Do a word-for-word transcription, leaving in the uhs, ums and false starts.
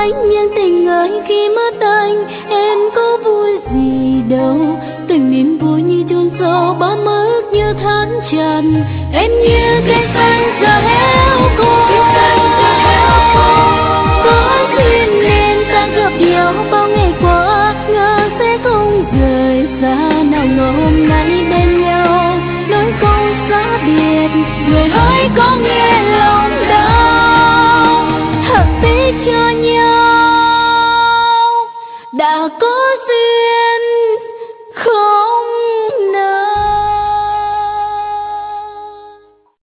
anh nhưng tình ơi khi mất anh em có vui gì đâu. Từng niềm vui như chôn sâu, bao mơ ước như tháng tràn. Em như cây xanh giờ héo khô, có duyên nên ta gặp nhau bao ngày qua, ngờ sẽ không rời xa. Nào ngờ hôm nay bên nhau nói câu xa biệt, người hỡi có nghe lòng đau. Hợp tích cho nhau đã có duyên.